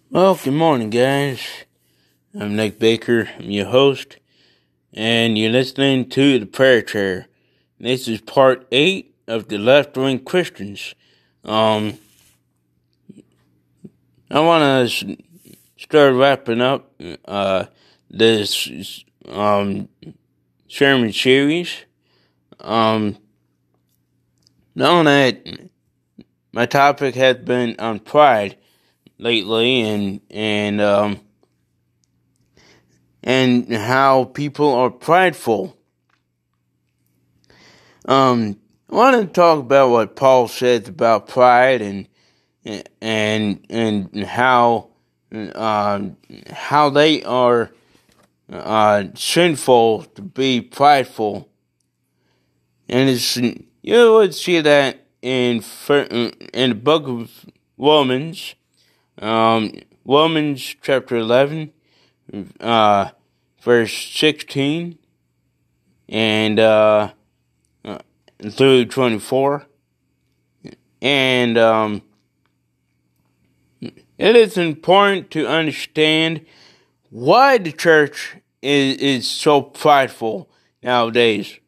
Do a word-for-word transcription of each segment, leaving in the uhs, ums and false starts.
Well, good morning, guys. I'm Nick Baker. I'm your host, and you're listening to the Prayer Chair. This is part eight of the left-wing Christians. Um, I want to start wrapping up uh, this um sermon series. Um, knowing that my topic has been on pride lately, and and um. and how people are prideful. Um, I want to talk about what Paul says about pride and and and how uh, how they are uh, sinful to be prideful, and it's you would see that in in the book of Romans, um, Romans chapter eleven. Uh, verse sixteen and uh, uh, through twenty-four, and um, it is important to understand why the church is is so prideful nowadays,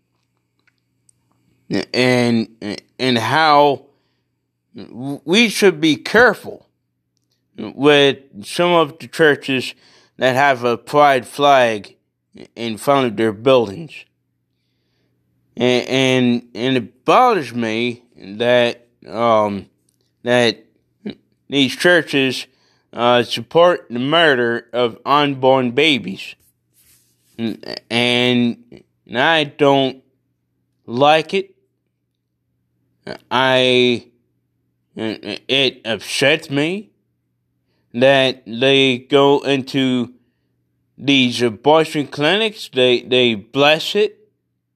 and and how we should be careful with some of the churches that have a pride flag in front of their buildings. And and, and it bothers me that um, that these churches uh, support the murder of unborn babies. And, and I don't like it. I it upsets me that they go into these abortion clinics, they, they bless it,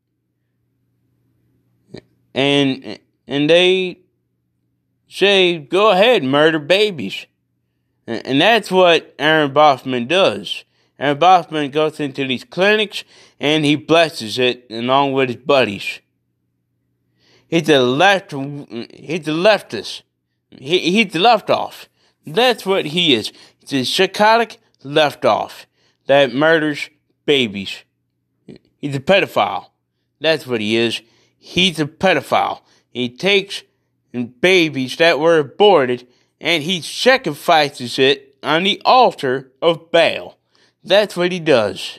and and they say, go ahead, murder babies. And that's what Aaron Bossman does. Aaron Bossman goes into these clinics, and he blesses it along with his buddies. He's a left, he's a leftist. He, he's the left off. That's what he is. He's a psychotic left off that murders babies. He's a pedophile. That's what he is. He's a pedophile. He takes babies that were aborted and he sacrifices it on the altar of Baal. That's what he does.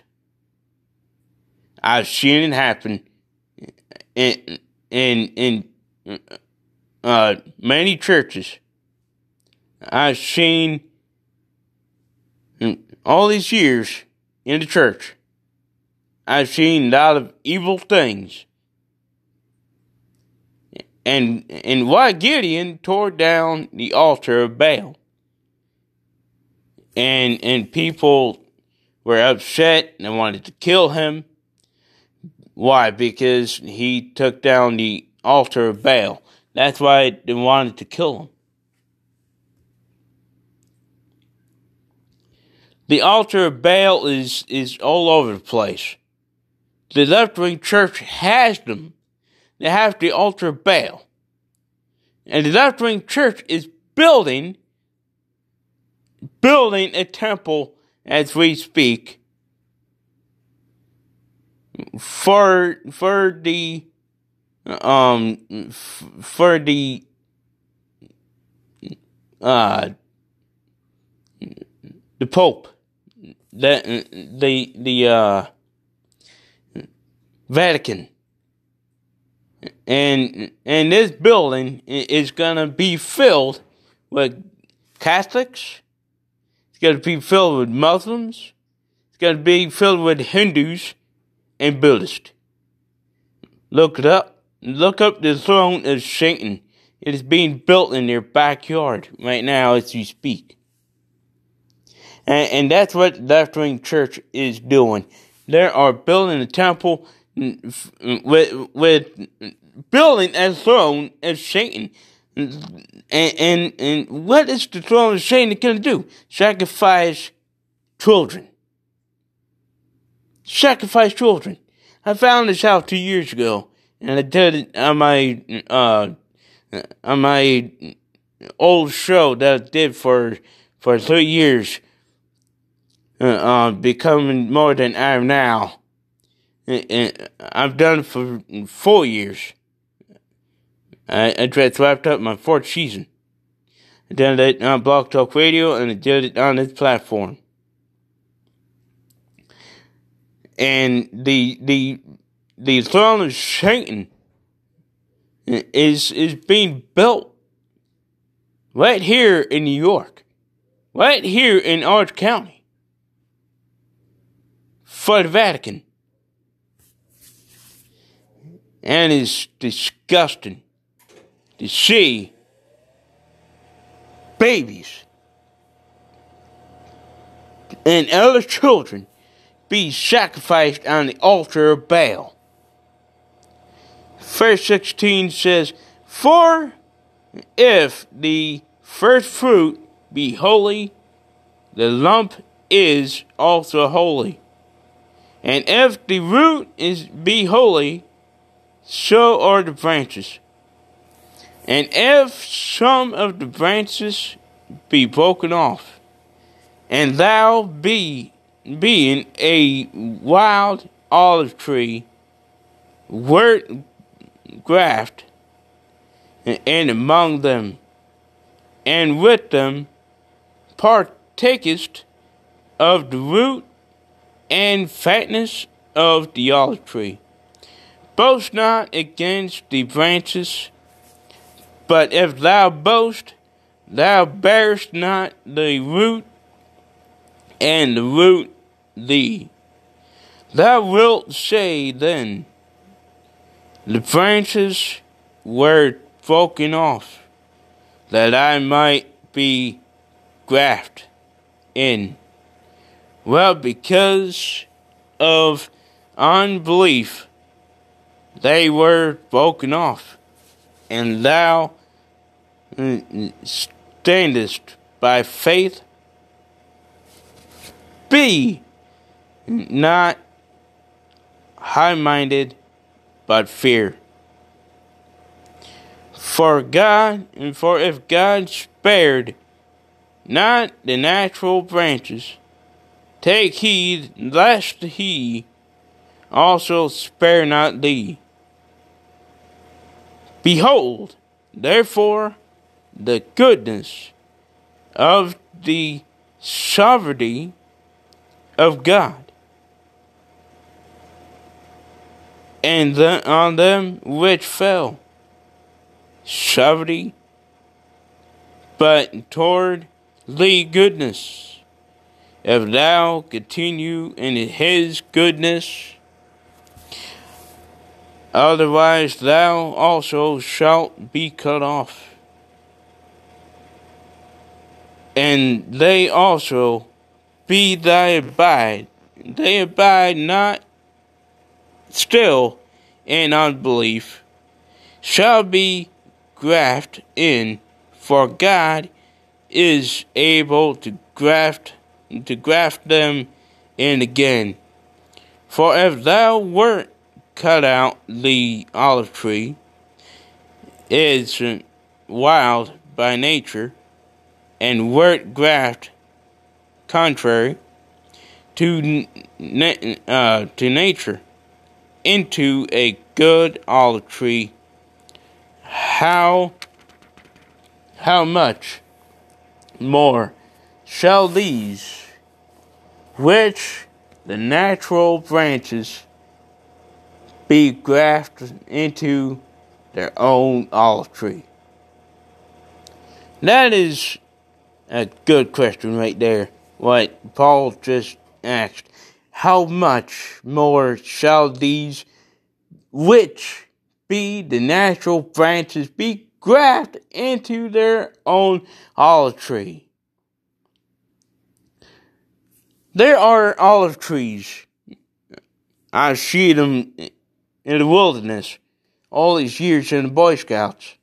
I've seen it happen in in in uh, many churches. I've seen all these years in the church, I've seen a lot of evil things. And and why Gideon tore down the altar of Baal. And and people were upset and wanted to kill him. Why? Because he took down the altar of Baal. That's why they wanted to kill him. The altar of Baal is, is all over the place. The left-wing church has them. They have the altar of Baal. And the left-wing church is building, building a temple as we speak for, for the, um, for the, uh, the Pope. The, the, the, uh, Vatican. And, and this building is gonna be filled with Catholics. It's gonna be filled with Muslims. It's gonna be filled with Hindus and Buddhists. Look it up. Look up the throne of Satan. It is being built in their backyard right now as you speak. And, and that's what left-wing church is doing. They are building a temple with, with building a throne of Satan. And, and, and what is the throne of Satan going to do? Sacrifice children. Sacrifice children. I found this out two years ago, and I did it on my, uh, on my old show that I did for for three years, uh, uh, becoming more than I am now. And, and I've done it for four years. I, I just wrapped up my fourth season. I did it on Blog Talk Radio, and I did it on this platform. And the the the throne of Satan is is being built right here in New York, right here in Orange County, for the Vatican. And it's disgusting to see babies and other children be sacrificed on the altar of Baal. Verse sixteen says, "For if the first fruit be holy, the lump is also holy. And if the root is be holy, so are the branches. And if some of the branches be broken off, and thou be being a wild olive tree, wert graft, and among them, and with them partakest of the root and fatness of the olive tree. Boast not against the branches, but if thou boast, thou bearest not the root, and the root thee. Thou wilt say then, the branches were broken off, that I might be grafted in. Well, because of unbelief, they were broken off, and thou standest by faith. Be not high-minded, but fear. For God, and for if God spared not the natural branches, take heed lest he also spare not thee. Behold, therefore, the goodness of the sovereignty of God, and the, on them which fell, sovereignty, but toward thee goodness, if thou continue in his goodness, otherwise thou also shalt be cut off. And they also be thy abide, they abide not still in unbelief, shall be grafted in, for God is able to graft to graft them in again. For if thou wert cut out the olive tree, is wild by nature, and wert grafted contrary to uh, to nature into a good olive tree, how how much more shall these, which the natural branches, be grafted into their own olive tree? That is a good question right there, what Paul just asked. How much more shall these, which be the natural branches, be grafted into their own olive tree? There are olive trees. I see them in the wilderness all these years in the Boy Scouts.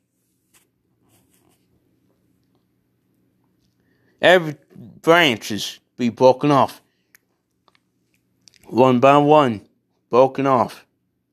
Every branches be broken off, one by one, broken off.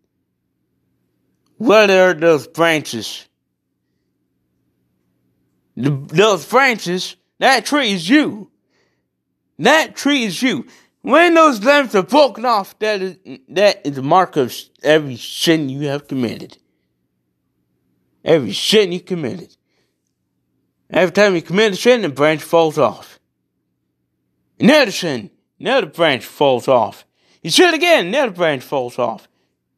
What are those branches? The, those branches That tree is you. That tree is you. When those limbs are broken off, that is, that is the mark of every sin you have committed. Every sin you committed. Every time you commit a sin, the branch falls off. Another sin, another branch falls off. You sin again, another branch falls off.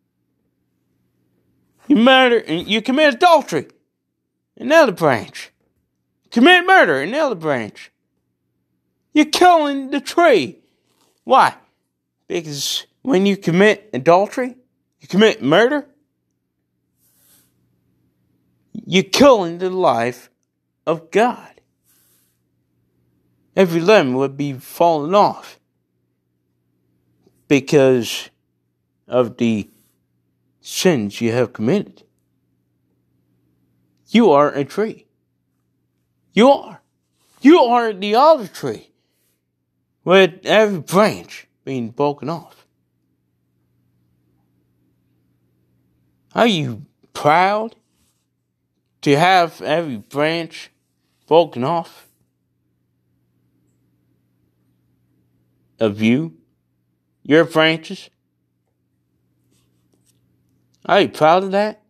You murder, you commit adultery, another branch. Commit murder, another branch. You're killing the tree. Why? Because when you commit adultery, you commit murder, you're killing the life of God. Every limb would be falling off because of the sins you have committed. You are a tree. You are. You are the olive tree with every branch being broken off. Are you proud to have every branch broken off of you, your branches? Are you proud of that?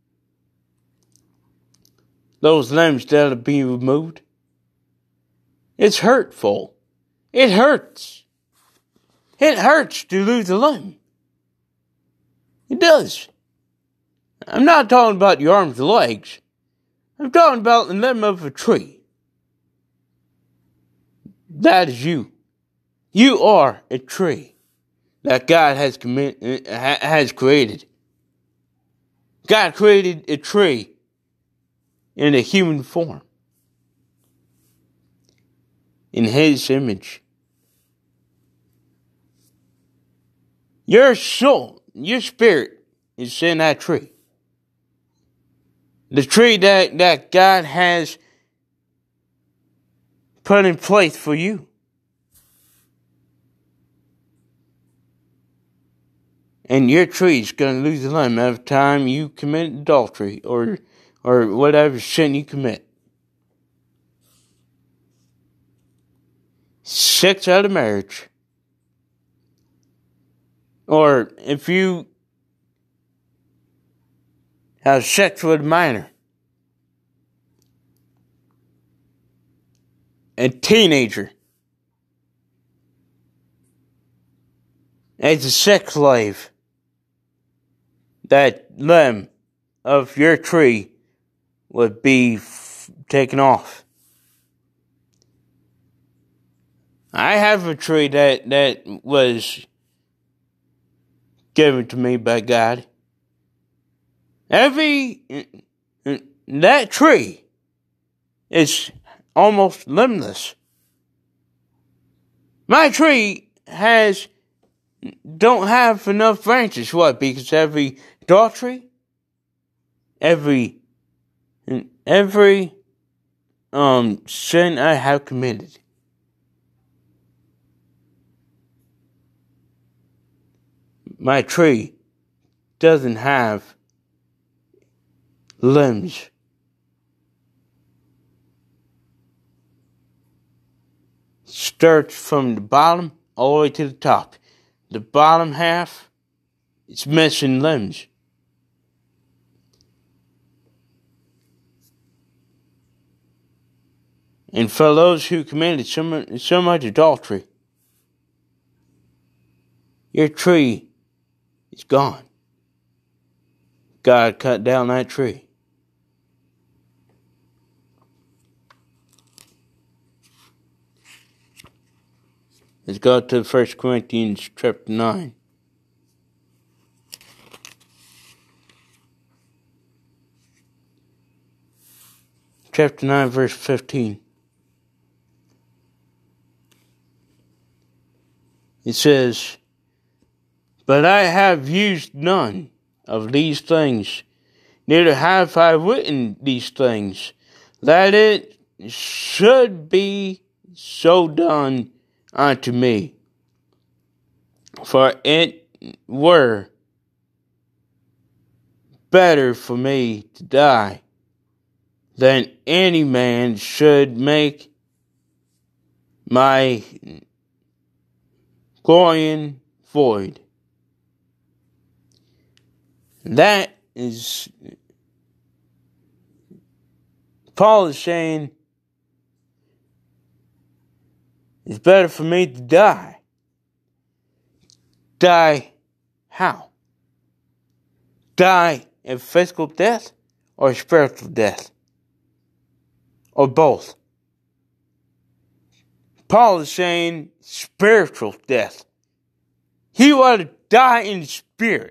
Those limbs that are being removed? It's hurtful. It hurts. It hurts to lose a limb. It does. I'm not talking about your arms and legs. I'm talking about the limb of a tree. That is you. You are a tree that God has commit, has created. God created a tree in a human form, in His image. Your soul, your spirit is in that tree. The tree that, that God has put in place for you. And your tree is going to lose a limb every time you commit adultery or or whatever sin you commit. Sex out of marriage. Or if you have sex with a minor, a teenager, as a sex slave, that limb of your tree would be f- taken off. I have a tree that, that was given to me by God. Every, that tree is almost limbless. My tree has, don't have enough branches. What? Because every adultery, every, every, um, sin I have committed, my tree doesn't have limbs. Starts from the bottom all the way to the top. The bottom half is missing limbs. And for those who committed so much, so much adultery, your tree is gone. God cut down that tree. Let's go to First Corinthians chapter nine. Chapter nine, verse fifteen. It says, "But I have used none of these things, neither have I written these things, that it should be so done unto me. For it were better for me to die, than any man should make my glorious void. That is, Paul is saying, it's better for me to die. Die how? Die a physical death or a spiritual death? Or both? Paul is saying spiritual death. He ought to die in the spirit.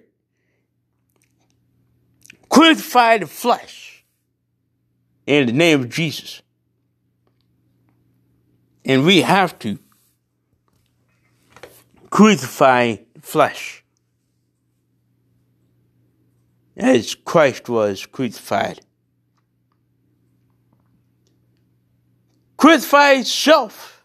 Crucify the flesh in the name of Jesus. And we have to crucify the flesh as Christ was crucified. Crucify self.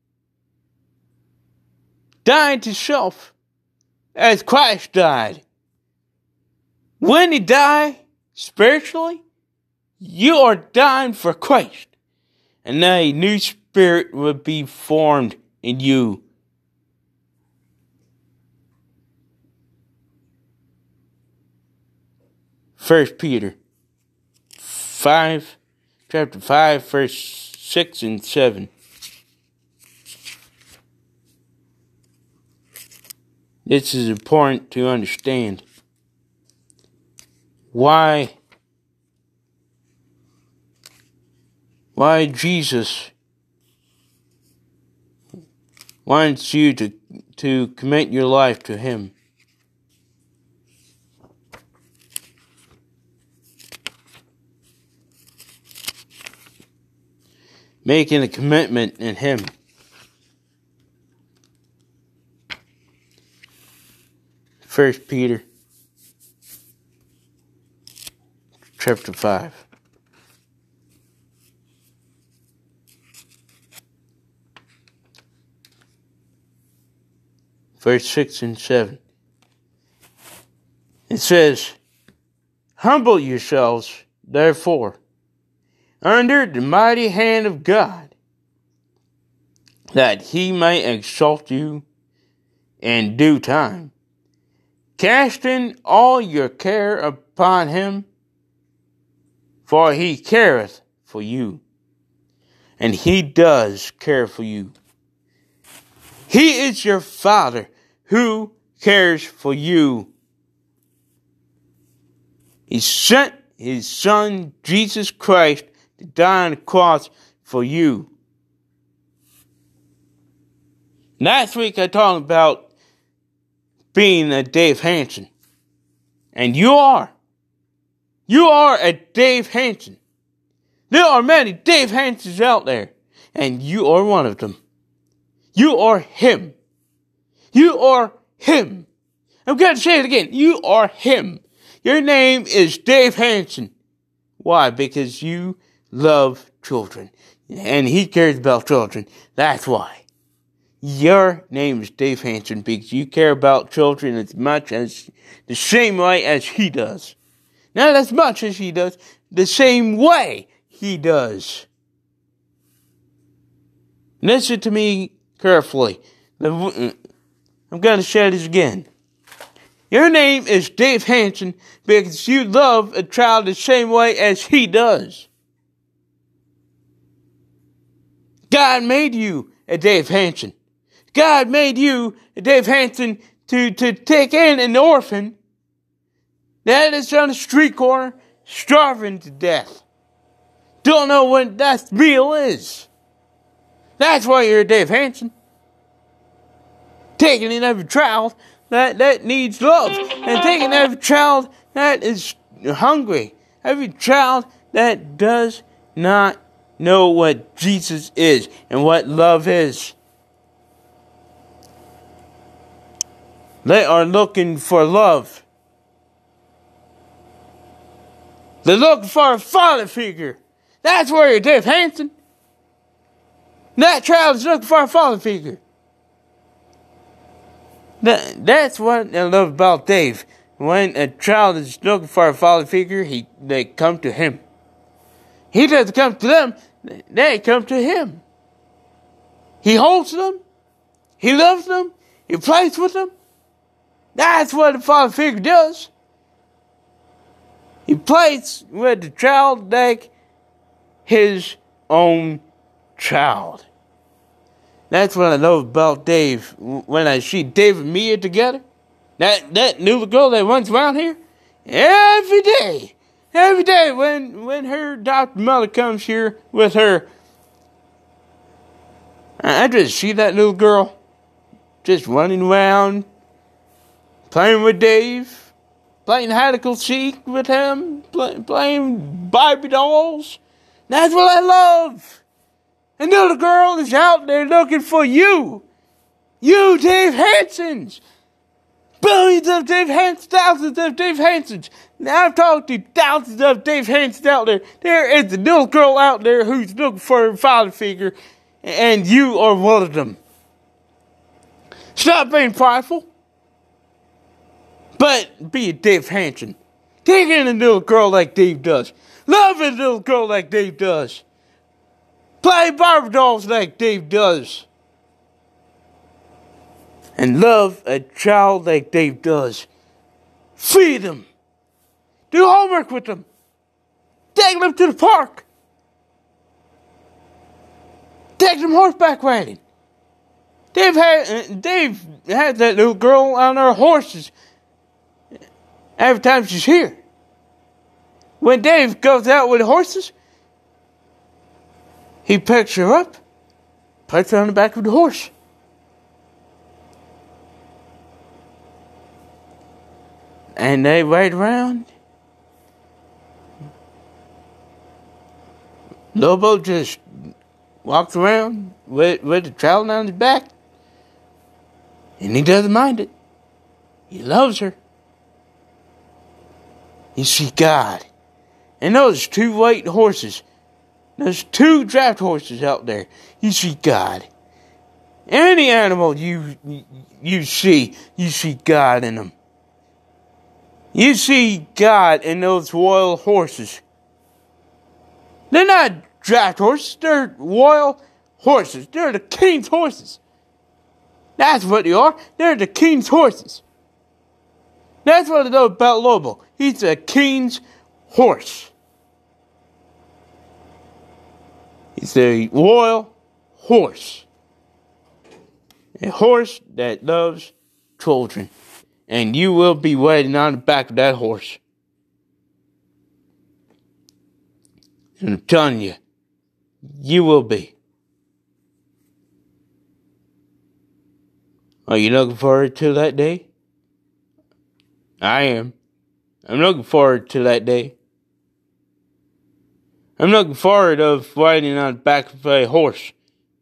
Die to self as Christ died. When you die spiritually, you are dying for Christ. And a new spirit will be formed in you. First Peter five, chapter five, verse six and seven. This is important to understand. Why, why Jesus wants you to, to commit your life to Him. Making a commitment in Him. First Peter chapter five. Verse six and seven. It says, humble yourselves, therefore, under the mighty hand of God, that He may exalt you in due time, casting all your care upon Him, for He careth for you, and He does care for you. He is your Father who cares for you. He sent His Son, Jesus Christ, to die on the cross for you. Last week I talked about being a Dave Hansen. And you are. You are a Dave Hansen. There are many Dave Hansens out there. And you are one of them. You are him. You are him. I'm going to say it again. You are him. Your name is Dave Hansen. Why? Because you love children. And he cares about children. That's why. Your name is Dave Hansen because you care about children as much as, the same way as he does. Not as much as he does, the same way he does. Listen to me carefully. I'm going to say this again. Your name is Dave Hansen because you love a child the same way as he does. God made you a Dave Hansen. God made you a Dave Hansen to, to take in an orphan that is on the street corner starving to death. Don't know what that meal is. That's why you're a Dave Hansen. Taking in every child that, that needs love. And taking every child that is hungry. Every child that does not know what Jesus is and what love is. They are looking for love. They're looking for a father figure. That's where you're Dave Hansen. That child is looking for a father figure. That, that's what I love about Dave. When a child is looking for a father figure, he they come to him. He doesn't come to them, they come to him. He holds them. He loves them. He plays with them. That's what a father figure does. He plays with the child like his own child. That's what I love about Dave. When I see Dave and Mia together, that that little girl that runs around here, every day, every day when when her adopted mother comes here with her, I just see that little girl just running around, playing with Dave, playing hide and seek with him, play, playing Barbie dolls. That's what I love. And little girl is out there looking for you. You, Dave Hansons. Billions of Dave Hansons, thousands of Dave Hansons. Now I've talked to thousands of Dave Hansons out there. There is a little girl out there who's looking for a father figure, and you are one of them. Stop being prideful, but be a Dave Hanson. Take in a little girl like Dave does. Love a little girl like Dave does. Play Barbie dolls like Dave does. And love a child like Dave does. Feed them. Do homework with them. Take them to the park. Take them horseback riding. Dave had, Dave had that little girl on her horses every time she's here. When Dave goes out with the horses, he picks her up, puts her on the back of the horse. And they ride around. Lobo just walks around with, with the child on his back. And he doesn't mind it. He loves her. You see God. And those two white horses, there's two draft horses out there. You see God. Any animal you you see, you see God in them. You see God in those royal horses. They're not draft horses. They're royal horses. They're the king's horses. That's what they are. They're the king's horses. That's what I know about Lobo. He's a king's horse. He's a royal horse. A horse that loves children. And you will be riding on the back of that horse. And I'm telling you, you will be. Are you looking forward to that day? I am. I'm looking forward to that day. I'm looking forward of riding on the back of a horse.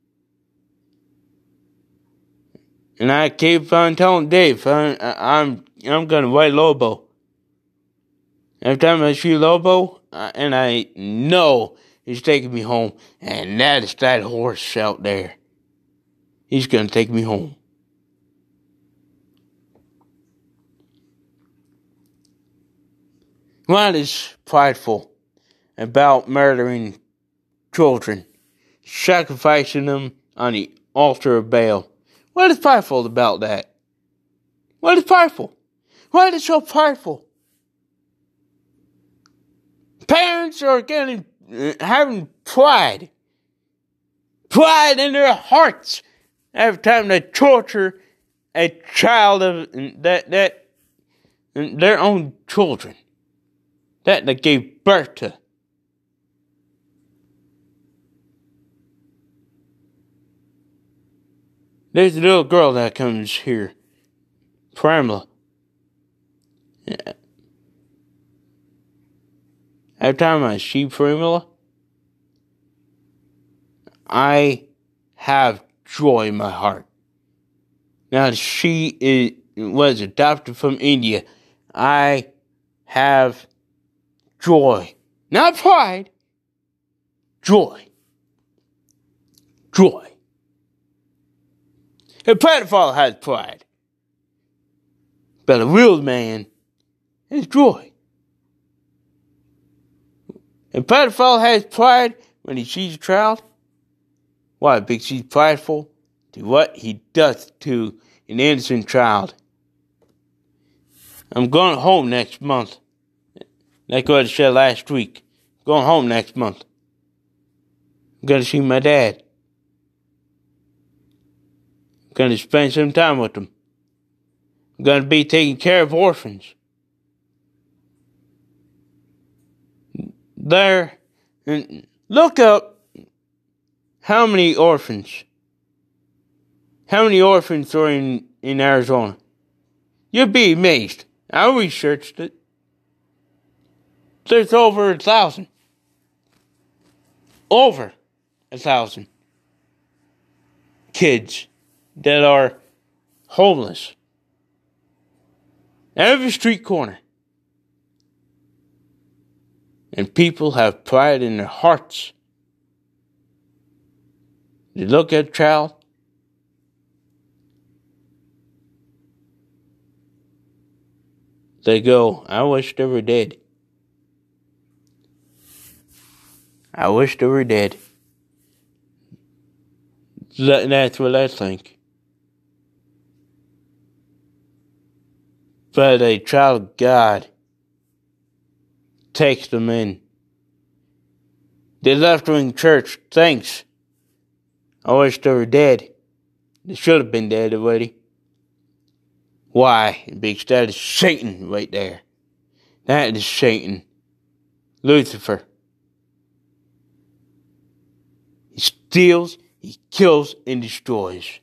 And I keep on telling Dave, I, I, I'm I'm gonna ride Lobo. Every time I see Lobo, uh, and I know he's taking me home, and that is that horse out there. He's gonna take me home. What is prideful about murdering children, sacrificing them on the altar of Baal? What is prideful about that? What is prideful? What is so prideful? Parents are getting uh, having pride, pride in their hearts every time they torture a child of that that their own children that they gave birth to. There's a little girl that comes here, Pramela. Yeah. Every time I see Pramela, I have joy in my heart. Now she is, was adopted from India. I have joy. Not pride. Joy. Joy. A pedophile has pride. But a real man has joy. A pedophile has pride when he sees a child Why? Because he's prideful to what he does to an innocent child. I'm going home next month. Like what I said last week. I'm going home next month. I'm going to see my dad. I'm going to spend some time with him. I'm going to be taking care of orphans. There, and look up how many orphans, how many orphans are in, in Arizona. You'll be amazed. I researched it. There's over a thousand. Over a thousand kids that are homeless. Every street corner. And people have pride in their hearts. They look at a child. They go, I wish they were dead. I wish they were dead. That's what I think. But a child of God takes them in. The left-wing church thinks, I wish they were dead. They should have been dead already. Why? Because that is Satan right there. That is Satan. Lucifer. He steals, he kills, and destroys.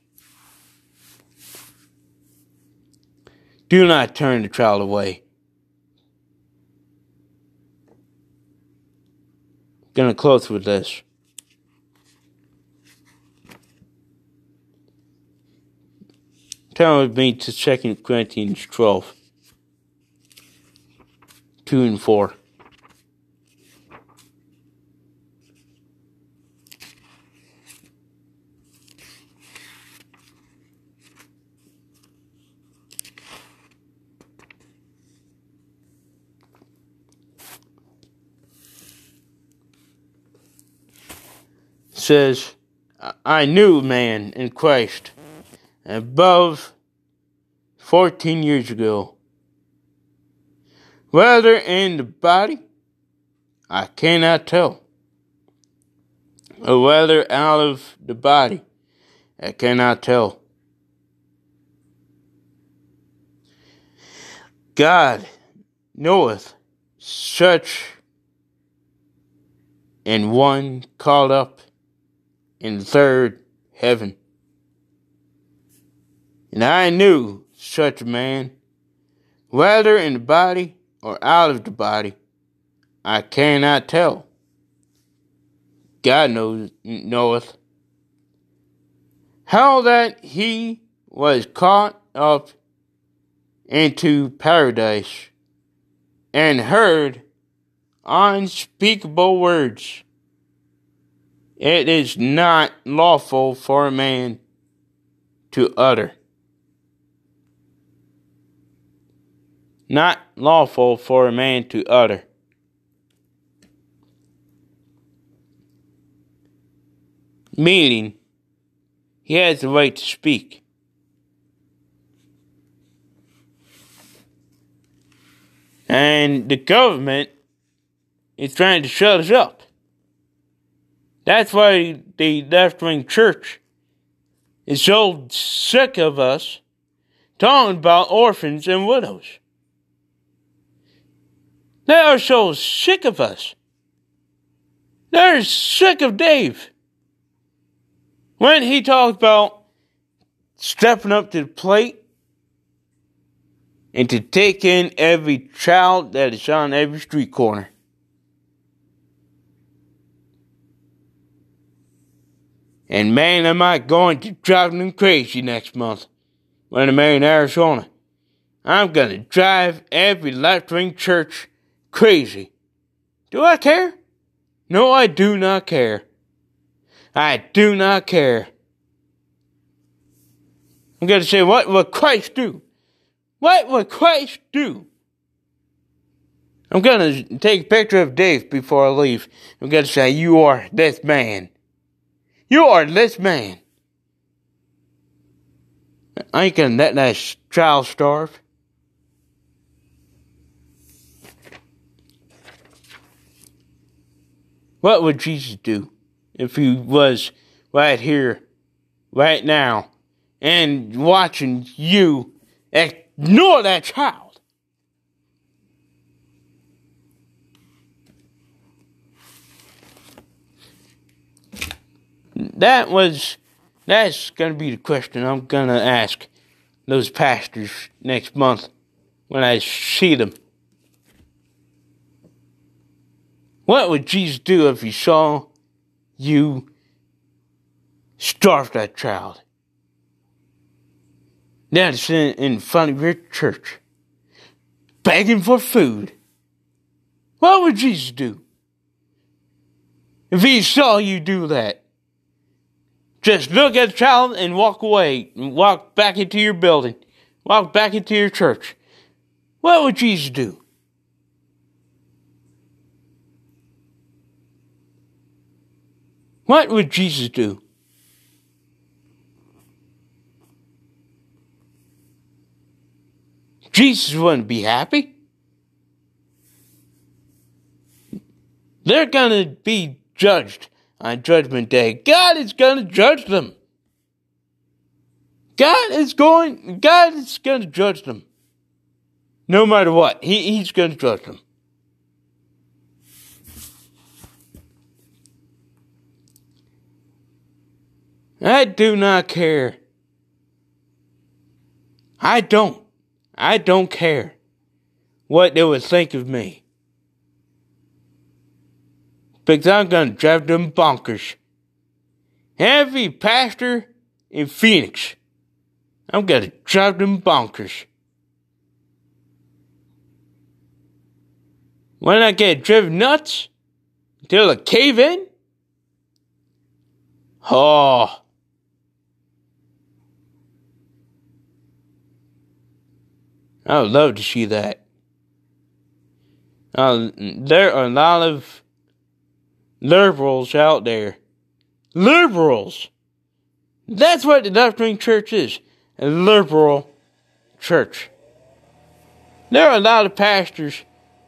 Do not turn the child away. I'm going to close with this. Turn with me to Second Corinthians twelve. two and four. Says, I knew man in Christ above fourteen years ago. Whether in the body, I cannot tell. Or whether out of the body, I cannot tell. God knoweth such and one called up in the third heaven. And I knew such a man, whether in the body or out of the body, I cannot tell. God knows, knoweth how that he was caught up into paradise and heard unspeakable words. It is not lawful for a man to utter. Not lawful for a man to utter. Meaning, he has the right to speak. And the government is trying to shut us up. That's why the left-wing church is so sick of us talking about orphans and widows. They are so sick of us. They're sick of Dave. When he talks about stepping up to the plate and to take in every child that is on every street corner. And man, am I going to drive them crazy next month when I'm in Arizona. I'm going to drive every left-wing church crazy. Do I care? No, I do not care. I do not care. I'm going to say, what would Christ do? What would Christ do? I'm going to take a picture of Dave before I leave. I'm going to say, you are this man. You are less man. I ain't gonna let that child starve. What would Jesus do if he was right here, right now, and watching you ignore that child? That was, that's going to be the question I'm going to ask those pastors next month when I see them. What would Jesus do if he saw you starve that child? Now it's in, in front of your church, begging for food. What would Jesus do if he saw you do that? Just look at the child and walk away, and walk back into your building, walk back into your church. What would Jesus do? What would Jesus do? Jesus wouldn't be happy. They're going to be judged on Judgment Day. God is going to judge them. God is going, God is going to judge them. No matter what, he, He's going to judge them. I do not care. I don't. I don't care what they would think of me. Because I'm going to drive them bonkers. Every pastor in Phoenix, I'm going to drive them bonkers. When I get driven nuts until I cave in, oh, I would love to see that. Uh, there are a lot of liberals out there. Liberals! That's what the left-wing church is. A liberal church. There are a lot of pastors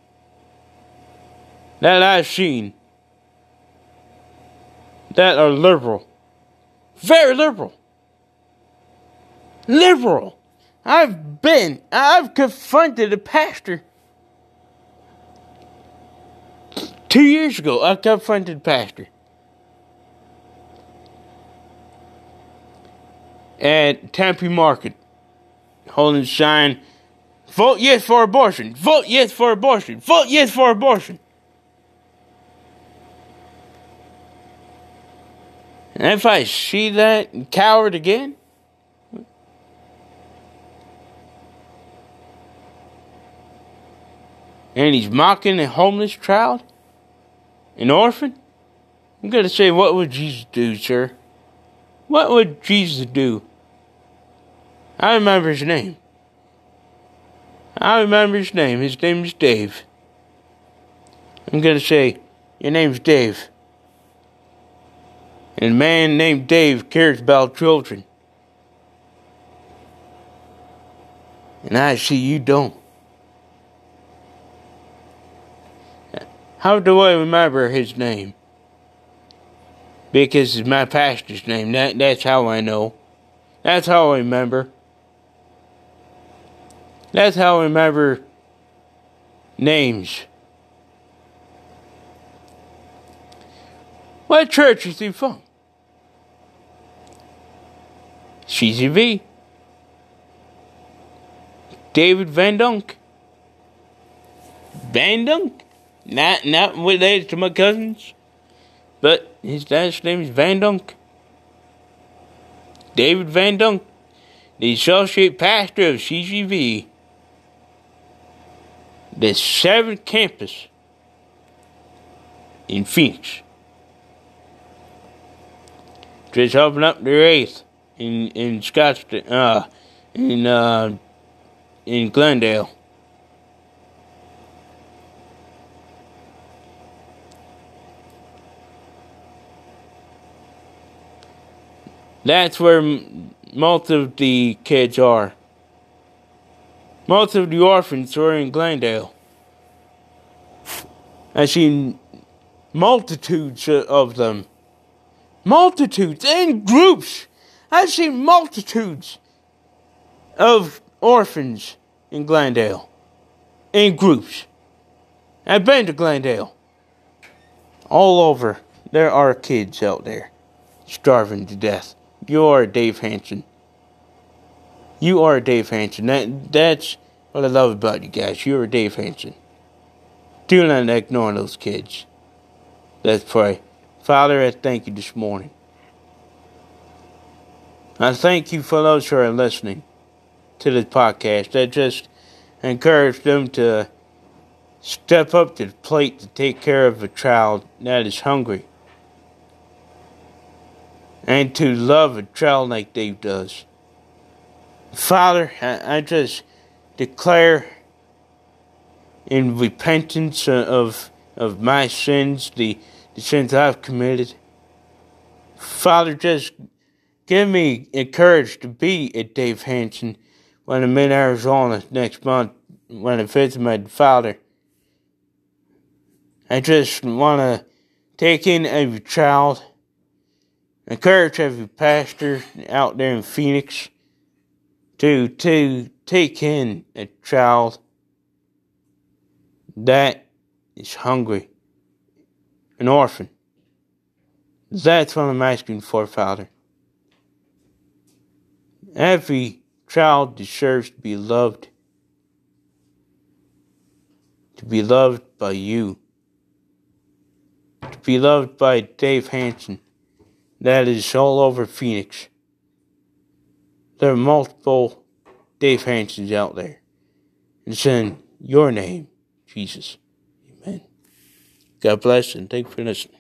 that I've seen that are liberal. Very liberal. Liberal. I've been, I've confronted a pastor. Two years ago, I confronted a pastor. At Tempe Market, holding a sign, vote yes for abortion, vote yes for abortion, vote yes for abortion. And if I see that coward again, and he's mocking a homeless child, an orphan, I'm going to say, what would Jesus do, sir? What would Jesus do? I remember his name. I remember his name. His name is Dave. I'm going to say, your name's Dave. And a man named Dave cares about children. And I see you don't. How do I remember his name? Because it's my pastor's name. That, that's how I know. That's how I remember. That's how I remember names. What church is he from? C C V. David Van Dunk. Van Dunk? Not, not related to my cousins. But his dad's name is Van Dunk. David Van Dunk. The associate pastor of C C V. The seventh campus in Phoenix. Just opened up their eighth in in Scottsdale, uh, in uh, in Glendale. That's where m- most of the kids are. Most of the orphans are in Glendale. I've seen multitudes of them. Multitudes in groups. I've seen multitudes of orphans in Glendale. In groups. I've been to Glendale. All over. There are kids out there starving to death. You are Dave Hansen. You are Dave Hansen. That, that's what I love about you guys. You're Dave Hansen. Do not ignore those kids. Let's pray. Father, I thank you this morning. I thank you for those who are listening to this podcast. I just encourage them to step up to the plate to take care of a child that is hungry. And to love a child like Dave does. Father, I, I just declare in repentance of of my sins, the, the sins I've committed. Father, just give me courage to be a Dave Hansen when I'm in Arizona next month, when I visit my father. I just want to take in every child, encourage every pastor out there in Phoenix to to take in a child that is hungry, an orphan. That's what I'm asking for, Father. Every child deserves to be loved, to be loved by you, to be loved by Dave Hansen. That is all over Phoenix. There are multiple Dave Hansens out there. It's in your name, Jesus. Amen. God bless and thank you for listening.